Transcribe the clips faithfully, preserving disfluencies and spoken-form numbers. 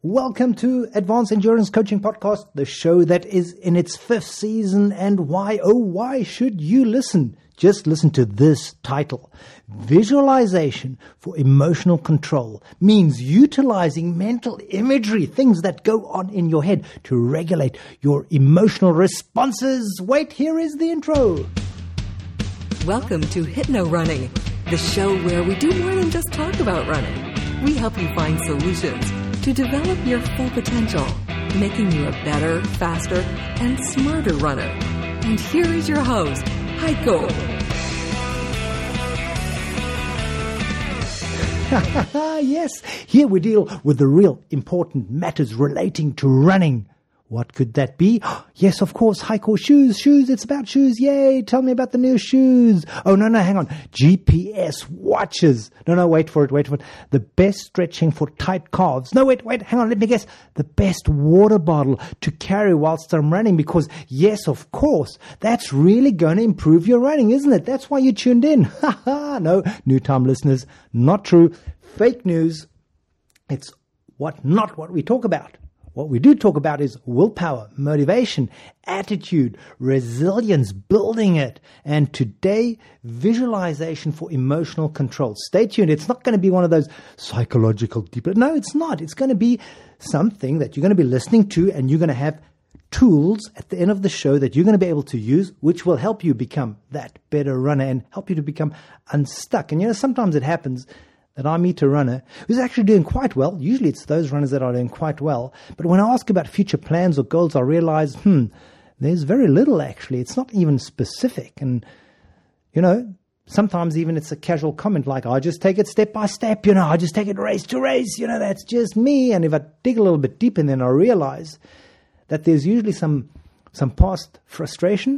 Welcome to Advanced Endurance Coaching Podcast, the show that is in its fifth season. And why, oh, why should you listen? Just listen to this title. Visualization for emotional control means utilizing mental imagery, things that go on in your head to regulate your emotional responses. Wait, here is the intro. Welcome to Hypno Running, the show where we do more than just talk about running. We help you find solutions to develop your full potential, making you a better, faster, and smarter runner. And here is your host, Heiko. Yes, here we deal with the real important matters relating to running. What could that be? Yes, of course, Heiko, shoes, shoes, it's about shoes. Yay, tell me about the new shoes. Oh, no, no, hang on. G P S watches. No, no, wait for it, wait for it. The best stretching for tight calves. No, wait, wait, hang on, let me guess. The best water bottle to carry whilst I'm running because, yes, of course, that's really going to improve your running, isn't it? That's why you tuned in. Ha ha, no, new time listeners, not true. Fake news. It's what not what we talk about. What we do talk about is willpower, motivation, attitude, resilience, building it. And today, visualization for emotional control. Stay tuned. It's not going to be one of those psychological deep. No, it's not. It's going to be something that you're going to be listening to, and you're going to have tools at the end of the show that you're going to be able to use, which will help you become that better runner and help you to become unstuck. And you know, sometimes it happens that I meet a runner who's actually doing quite well. Usually it's those runners that are doing quite well. But when I ask about future plans or goals, I realize, hmm, there's very little actually. It's not even specific. And, you know, sometimes even it's a casual comment like, I just take it step by step, you know, I just take it race to race, you know, that's just me. And if I dig a little bit deeper, then I realize that there's usually some, some past frustration,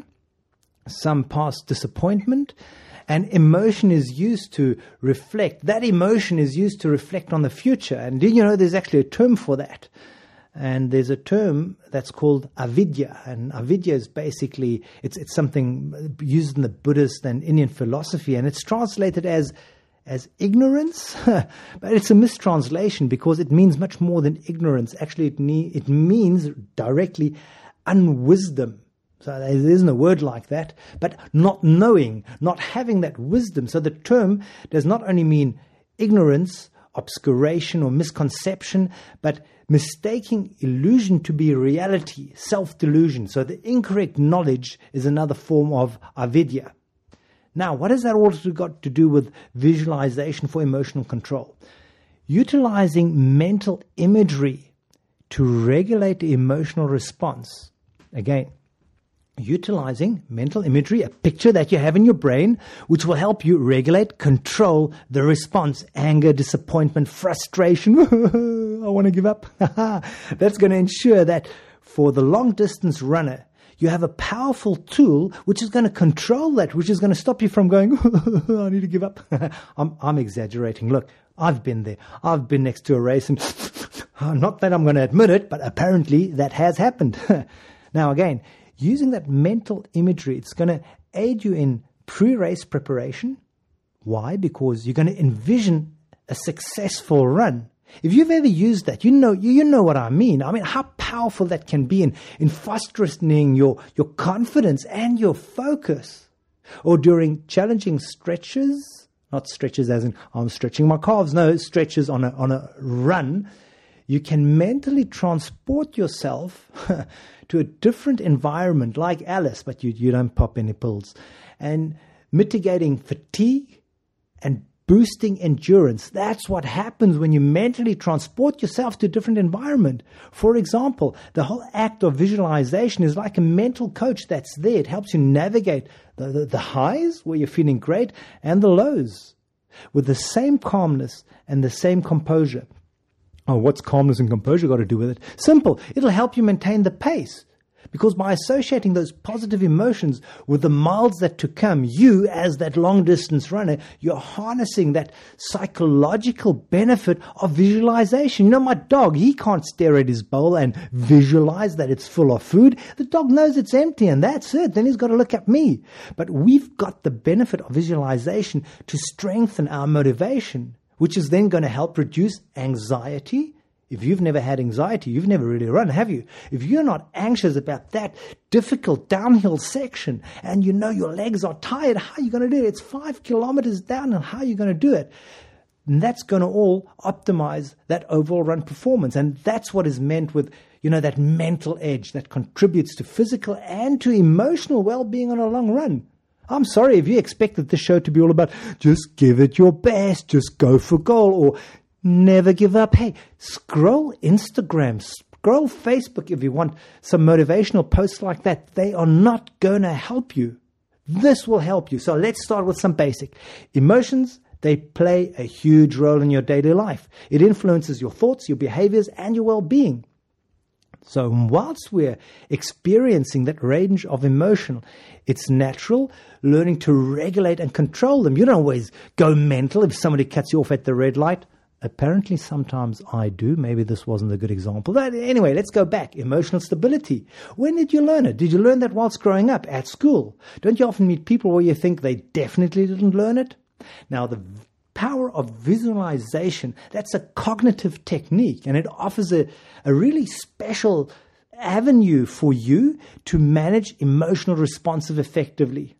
some past disappointment. And emotion is used to reflect. That emotion is used to reflect on the future. And you know, there's actually a term for that. And there's a term that's called avidya. And avidya is basically, it's it's something used in the Buddhist and Indian philosophy. And it's translated as, as ignorance. But it's a mistranslation because it means much more than ignorance. Actually, it, ne- it means directly unwisdom. So there isn't a word like that, but not knowing, not having that wisdom. So the term does not only mean ignorance, obscuration, or misconception, but mistaking illusion to be reality, self-delusion. So the incorrect knowledge is another form of avidya. Now, what has that all got to do with visualization for emotional control? Utilizing mental imagery to regulate the emotional response. Again, utilizing mental imagery, a picture that you have in your brain, which will help you regulate, control the response, anger, disappointment, frustration. I want to give up. That's going to ensure that for the long distance runner, you have a powerful tool which is going to control that, which is going to stop you from going, I need to give up. I'm, I'm exaggerating. Look, I've been there. I've been next to a race and not that I'm going to admit it, but apparently that has happened. Now again, using that mental imagery, it's going to aid you in pre-race preparation. Why? Because you're going to envision a successful run. If you've ever used that, you know you, you know what I mean. I mean, how powerful that can be in, in fostering your, your confidence and your focus. Or during challenging stretches, not stretches as in I'm stretching my calves, no, stretches on a, on a run, you can mentally transport yourself to a different environment like Alice, but you, you don't pop any pills, and mitigating fatigue and boosting endurance. That's what happens when you mentally transport yourself to a different environment. For example, the whole act of visualization is like a mental coach that's there. It helps you navigate the, the, the highs where you're feeling great and the lows with the same calmness and the same composure. Oh, what's calmness and composure got to do with it? Simple. It'll help you maintain the pace. Because by associating those positive emotions with the miles that to come, you, as that long-distance runner, you're harnessing that psychological benefit of visualization. You know, my dog, he can't stare at his bowl and visualize that it's full of food. The dog knows it's empty, and that's it. Then he's got to look at me. But we've got the benefit of visualization to strengthen our motivation, which is then going to help reduce anxiety. if you've never had anxiety, you've never really run, have you? If you're not anxious about that difficult downhill section and you know your legs are tired, how are you going to do it? It's five kilometers down, and how are you going to do it? And that's going to all optimize that overall run performance. And that's what is meant with, you know, that mental edge that contributes to physical and to emotional well-being on a long run. I'm sorry if you expected this show to be all about just give it your best, just go for goal, or never give up. Hey, scroll Instagram, scroll Facebook if you want some motivational posts like that. They are not going to help you. This will help you. So let's start with some basic. Emotions, they play a huge role in your daily life. It influences your thoughts, your behaviors, and your well-being. So whilst we're experiencing that range of emotion, it's natural learning to regulate and control them. You don't always go mental if somebody cuts you off at the red light. Apparently, sometimes I do. Maybe this wasn't a good example. But anyway, let's go back. Emotional stability. When did you learn it? Did you learn that whilst growing up at school? Don't you often meet people where you think they definitely didn't learn it? Now, the power of visualization, that's a cognitive technique, and it offers a, a really special avenue for you to manage emotional responsive effectively.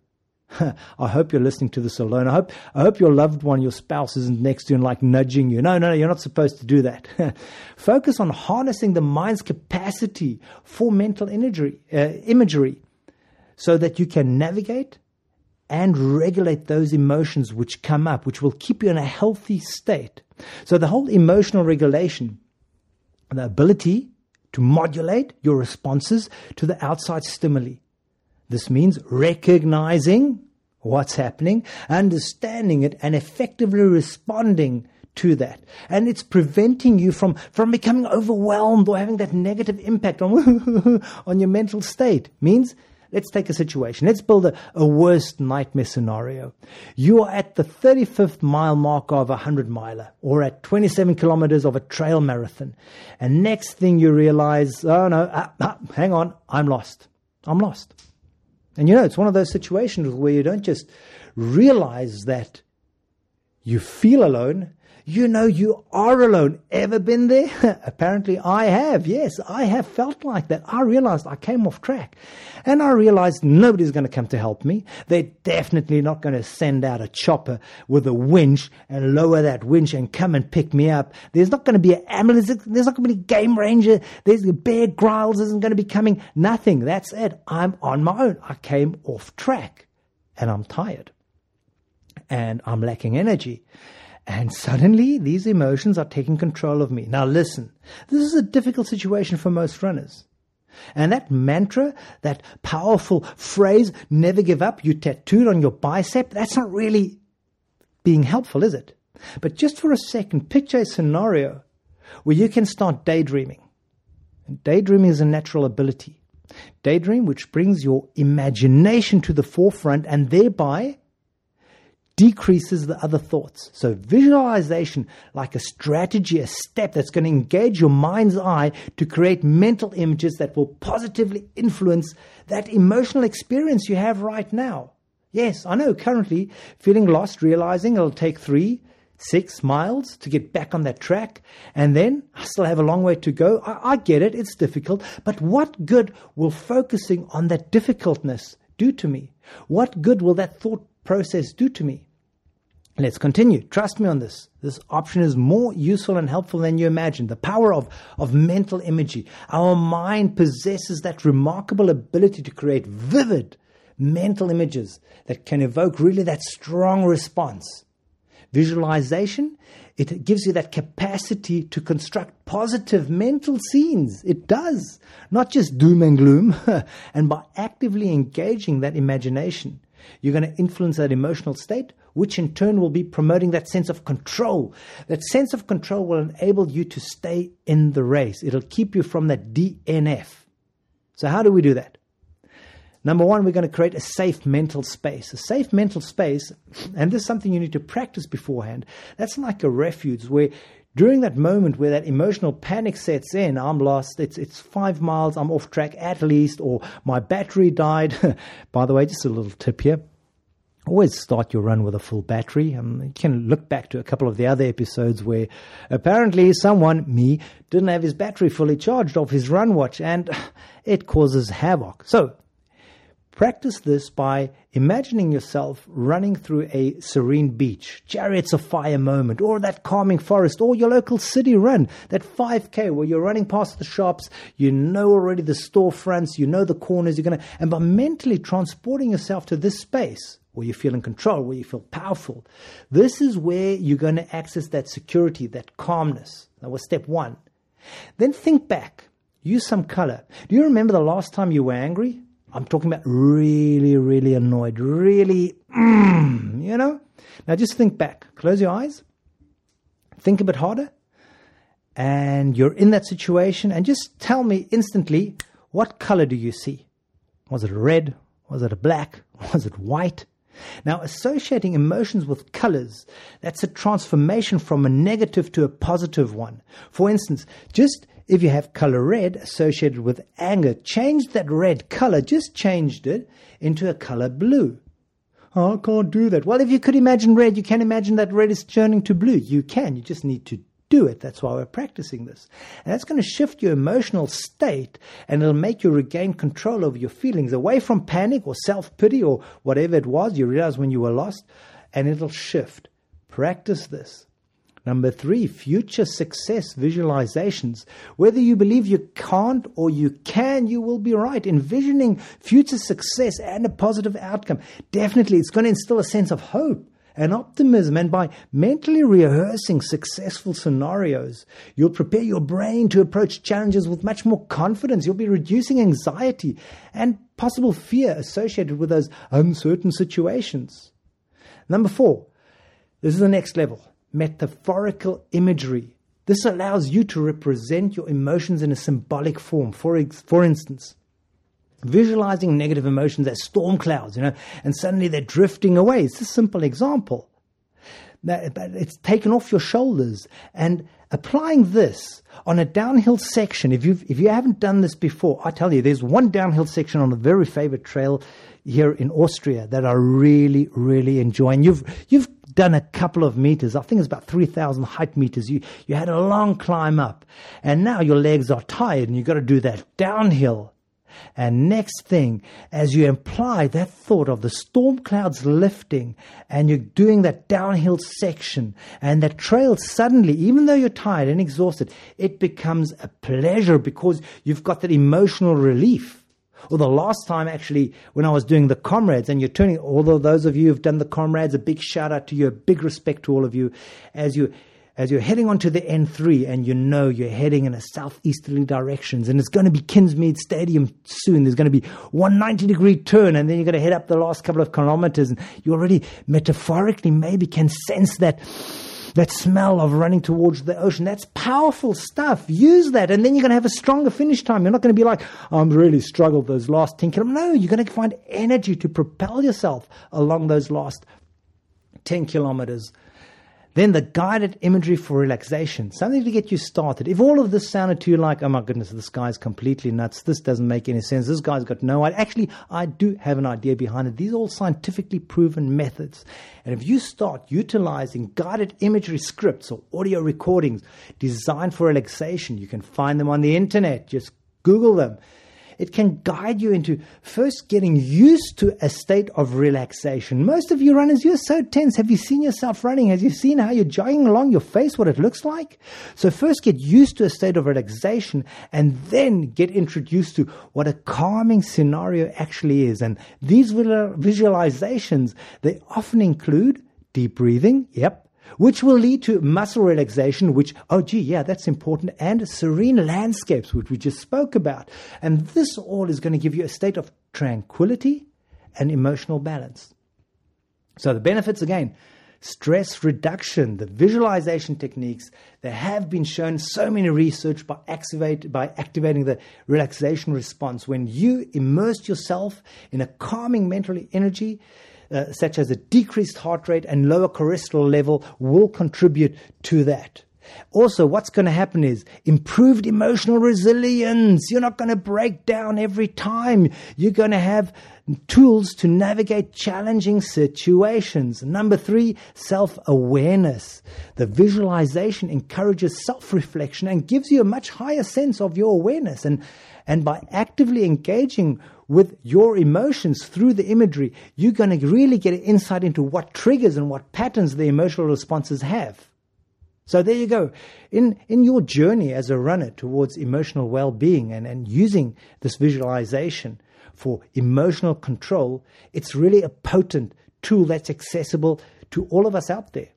I hope you're listening to this alone. I hope I hope your loved one, your spouse, isn't next to you and like nudging you. No, no, no, you're not supposed to do that. Focus on harnessing the mind's capacity for mental imagery, uh, imagery so that you can navigate and regulate those emotions which come up, which will keep you in a healthy state. So the whole emotional regulation, the ability to modulate your responses to the outside stimuli. This means recognizing what's happening, understanding it, and effectively responding to that. And it's preventing you from, from becoming overwhelmed or having that negative impact on, on your mental state. Means, let's take a situation. Let's build a, a worst nightmare scenario. You are at the thirty-fifth mile mark of a hundred miler, or at twenty-seven kilometers of a trail marathon. And next thing you realize, oh no, ah, ah, hang on, I'm lost. I'm lost. And you know, it's one of those situations where you don't just realize that you feel alone, you know you are alone. Ever been there? Apparently I have. Yes, I have felt like that. I realized I came off track. And I realized nobody's going to come to help me. They're definitely not going to send out a chopper with a winch and lower that winch and come and pick me up. There's not going to be an ambulance. There's not going to be a game ranger. There's Bear Grylls isn't going to be coming. Nothing. That's it. I'm on my own. I came off track and I'm tired and I'm lacking energy. And suddenly, these emotions are taking control of me. Now listen, this is a difficult situation for most runners. And that mantra, that powerful phrase, never give up, you tattooed on your bicep, that's not really being helpful, is it? But just for a second, picture a scenario where you can start daydreaming. And daydreaming is a natural ability. Daydream, which brings your imagination to the forefront and thereby decreases the other thoughts. So visualization, like a strategy, a step that's going to engage your mind's eye to create mental images that will positively influence that emotional experience you have right now. Yes, I know, currently feeling lost, realizing it'll take three, six miles to get back on that track, and then I still have a long way to go. I, I get it, it's difficult, but what good will focusing on that difficultness do to me? What good will that thought process do to me? Let's continue. Trust me on this. This option is more useful and helpful than you imagine. The power of, of mental imagery. Our mind possesses that remarkable ability to create vivid mental images that can evoke really that strong response. Visualization, it gives you that capacity to construct positive mental scenes. It does. Not just doom and gloom. And by actively engaging that imagination, you're going to influence that emotional state, which in turn will be promoting that sense of control. That sense of control will enable you to stay in the race. It'll keep you from that D N F. So how do we do that? Number one, we're going to create a safe mental space. A safe mental space, and this is something you need to practice beforehand. That's like a refuge where during that moment where that emotional panic sets in, I'm lost, it's it's five miles, I'm off track at least, or my battery died. By the way, just a little tip here. Always start your run with a full battery. Um, you can look back to a couple of the other episodes where apparently someone, me, didn't have his battery fully charged off his run watch, and it causes havoc. So practice this by imagining yourself running through a serene beach, chariots of fire moment, or that calming forest, or your local city run, that five K where you're running past the shops, you know already the storefronts, you know the corners, you're going to, and by mentally transporting yourself to this space, where you feel in control, where you feel powerful. This is where you're going to access that security, that calmness. That was step one. Then think back. Use some color. Do you remember the last time you were angry? I'm talking about really, really annoyed, really, mm, you know? Now just think back. Close your eyes. Think a bit harder. And you're in that situation. And just tell me instantly, what color do you see? Was it a red? Was it a black? Was it white? Now, associating emotions with colors, that's a transformation from a negative to a positive one. For instance, just if you have color red associated with anger, change that red color, just changed it into a color blue. Oh, I can't do that. Well, if you could imagine red, you can imagine that red is turning to blue. You can. You just need to do it. That's why we're practicing this. And that's going to shift your emotional state, and it'll make you regain control over your feelings, away from panic or self-pity or whatever it was you realized when you were lost, and it'll shift. Practice this. Number three, future success visualizations. Whether you believe you can't or you can, you will be right. Envisioning future success and a positive outcome. Definitely, it's going to instill a sense of hope and optimism, and by mentally rehearsing successful scenarios, you'll prepare your brain to approach challenges with much more confidence. You'll be reducing anxiety and possible fear associated with those uncertain situations. Number four, this is the next level, metaphorical imagery. This allows you to represent your emotions in a symbolic form. For, ex- for instance, visualizing negative emotions as storm clouds, you know, and suddenly they're drifting away. It's a simple example. But it's taken off your shoulders, and applying this on a downhill section. If you've, if you haven't done this before, I tell you, there's one downhill section on a very favorite trail here in Austria that I really, really enjoy. And you've, you've done a couple of meters. I think it's about three thousand height meters. You, you had a long climb up, and now your legs are tired and you've got to do that downhill. And next thing, as you imply that thought of the storm clouds lifting and you're doing that downhill section and that trail, suddenly, even though you're tired and exhausted, it becomes a pleasure because you've got that emotional relief. Or the last time, actually, when I was doing the Comrades, and you're turning, although those of you who've done the Comrades, a big shout out to you, a big respect to all of you, as you As you're heading onto the N three and you know you're heading in a southeasterly directions, and it's going to be Kingsmead Stadium soon. There's going to be one ninety degree turn, and then you're going to head up the last couple of kilometers, and you already metaphorically maybe can sense that that smell of running towards the ocean. That's powerful stuff. Use that, and then you're going to have a stronger finish time. You're not going to be like, I'm really struggled those last ten kilometers. No, you're going to find energy to propel yourself along those last ten kilometers. Then the guided imagery for relaxation, something to get you started. If all of this sounded to you like, oh my goodness, this guy's completely nuts, this doesn't make any sense, this guy's got no idea. Actually, I do have an idea behind it. These are all scientifically proven methods. And if you start utilizing guided imagery scripts or audio recordings designed for relaxation, you can find them on the internet. Just Google them. It can guide you into first getting used to a state of relaxation. Most of you runners, you're so tense. Have you seen yourself running? Have you seen how you're jogging along your face, what it looks like? So first get used to a state of relaxation, and then get introduced to what a calming scenario actually is. And these visualizations, they often include deep breathing, yep, which will lead to muscle relaxation, which, oh gee, yeah, that's important, and serene landscapes, which we just spoke about. And this all is going to give you a state of tranquility and emotional balance. So the benefits, again, stress reduction, the visualization techniques, they have been shown so many research by, activate, by activating the relaxation response. When you immerse yourself in a calming mental energy, Uh, such as a decreased heart rate and lower cholesterol level, will contribute to that. Also, what's going to happen is improved emotional resilience. You're not going to break down every time. You're going to have tools to navigate challenging situations. Number three, self-awareness. The visualization encourages self-reflection and gives you a much higher sense of your awareness. And, and by actively engaging with your emotions through the imagery, you're going to really get an insight into what triggers and what patterns the emotional responses have. So there you go. In in your journey as a runner towards emotional well-being and, and using this visualization for emotional control, it's really a potent tool that's accessible to all of us out there.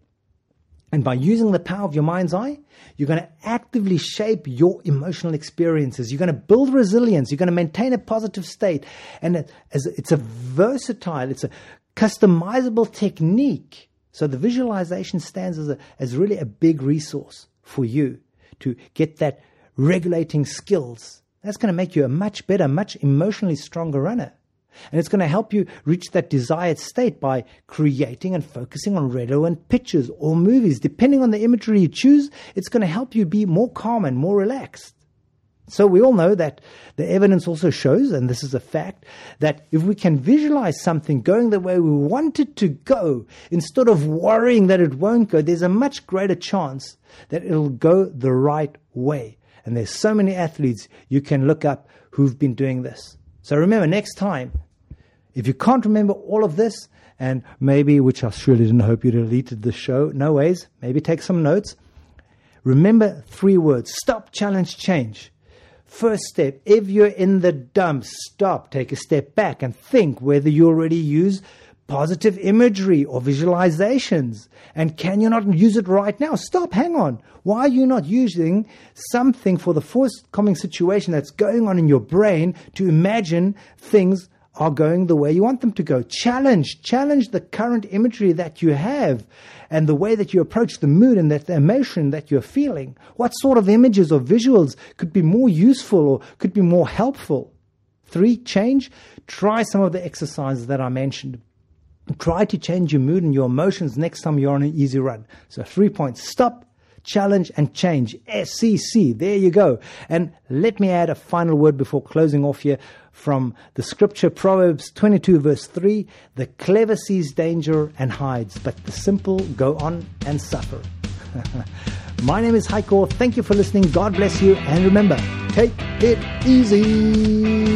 And by using the power of your mind's eye, you're going to actively shape your emotional experiences. You're going to build resilience. You're going to maintain a positive state. And it, as it's a versatile, it's a customizable technique. So the visualization stands as a, as really a big resource for you to get that regulating skills. That's going to make you a much better, much emotionally stronger runner. And it's going to help you reach that desired state by creating and focusing on relevant pictures or movies. Depending on the imagery you choose, it's going to help you be more calm and more relaxed. So we all know that the evidence also shows, and this is a fact, that if we can visualize something going the way we want it to go, instead of worrying that it won't go, there's a much greater chance that it'll go the right way. And there's so many athletes you can look up who've been doing this. So remember, next time, if you can't remember all of this, and maybe, which I surely didn't hope you deleted the show, no ways, maybe take some notes. Remember three words: stop, challenge, change. First step, if you're in the dumps, stop, take a step back and think whether you already use positive imagery or visualizations. And can you not use it right now? Stop, hang on. Why are you not using something for the forthcoming situation that's going on in your brain to imagine things are going the way you want them to go? Challenge, challenge the current imagery that you have and the way that you approach the mood and that the emotion that you're feeling. What sort of images or visuals could be more useful or could be more helpful? Three, change. Try some of the exercises that I mentioned. Try to change your mood and your emotions next time you're on an easy run. So three points: stop, challenge, and change. S C C. There you go. And let me add a final word before closing off here from the scripture, Proverbs twenty-two verse three. The clever sees danger and hides, but the simple go on and suffer. My name is Heiko. Thank you for listening. God bless you. And remember, take it easy.